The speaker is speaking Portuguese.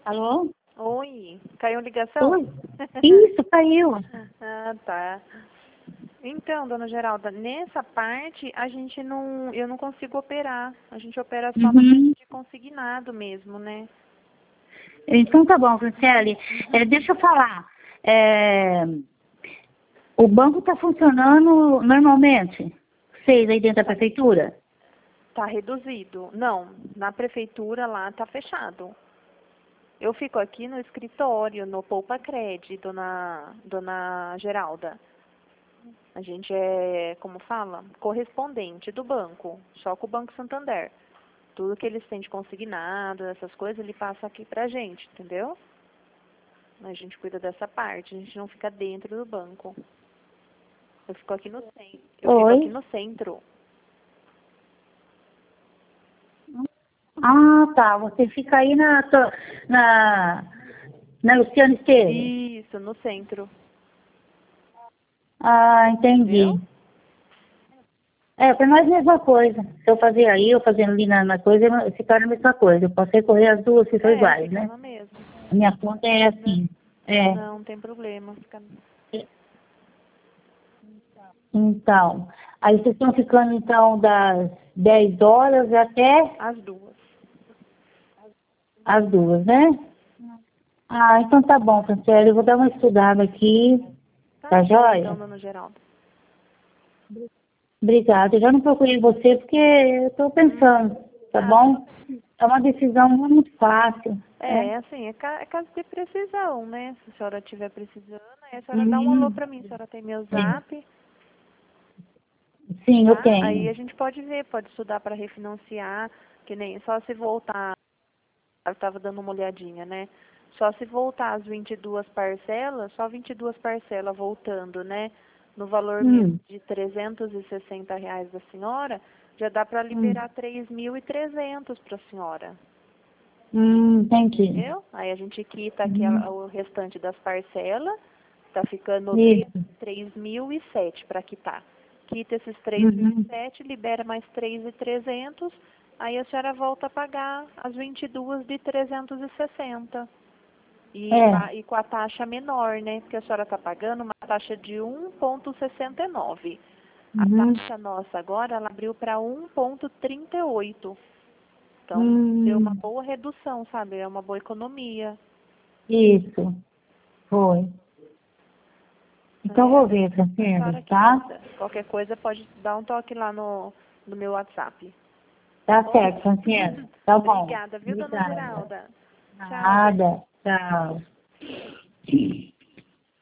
Alô? Oi, caiu a ligação? Oi? Isso, caiu. Ah, tá. Então, dona Geralda, nessa parte eu não consigo operar. A gente opera só na parte Uhum. de consignado mesmo, né? Então tá bom, Franciele. Deixa eu falar. É, o banco está funcionando normalmente? Vocês aí dentro da prefeitura? Tá reduzido. Não, na prefeitura lá tá fechado. Eu fico aqui no escritório, no Poupa Cred, dona Geralda. A gente é, como fala, correspondente do banco, só com o Banco Santander. Tudo que eles têm de consignado, essas coisas, ele passa aqui pra gente, entendeu? A gente cuida dessa parte, a gente não fica dentro do banco. Eu fico aqui no centro. Eu fico aqui Oi? no centro. Ah, tá. Você fica aí na, na Luciana Esteves. Isso, no centro. Ah, entendi. Entendeu? Para nós é a mesma coisa. Se eu fazer aí, eu fazendo ali na coisa, se torna a mesma coisa. Eu posso recorrer as duas se são É, iguais, fica né? no mesmo. A minha conta é assim. É. Não, não tem problema. Fica Então, aí vocês estão ficando então das 10 horas até as duas. as 2, né? Ah, então tá bom, Franciele, eu vou dar uma estudada aqui, Tá tá bom, então, joia? dona Geralda. Obrigada. Eu já não procurei você porque eu estou pensando, tá Ah, tudo bom? bem. É uma decisão não muito fácil, né? Assim, é caso de precisão, né? Se a senhora estiver precisando, aí a senhora dá um alô Uhum. pra mim. A senhora tem meu Sim, zap, sim, eu tá? Aí tenho. a gente pode ver, pode estudar para refinanciar, que nem só se voltar, eu estava dando uma olhadinha, né? Só se voltar as 22 parcelas, só 22 parcelas voltando, né? No valor mesmo Hum, de R$ 360 da senhora, já dá para hum, liberar 3.300 para a senhora. entendi. Entendeu? Aí a gente quita Uhum. o restante das parcelas, tá ficando Isso. 3.007 para quitar. Quita esses três mil e Uhum. sete, libera mais 3.300, aí a senhora volta a pagar as 22 de 360. É. E com a taxa menor, né? Porque a senhora está pagando uma taxa de 1,69. A Uhum. taxa nossa agora, ela abriu para 1,38. Então, deu uma Hum, boa redução, sabe? É uma boa economia. isso. Foi. Então É, vou ver, a Francine, senhora que tá? manda. Qualquer coisa pode dar um toque lá no meu WhatsApp. Tá Tá bom? certo, Franciane. Tá bom. Obrigada, viu, dona Obrigada. Geralda? Tchau. Nada. Tchau.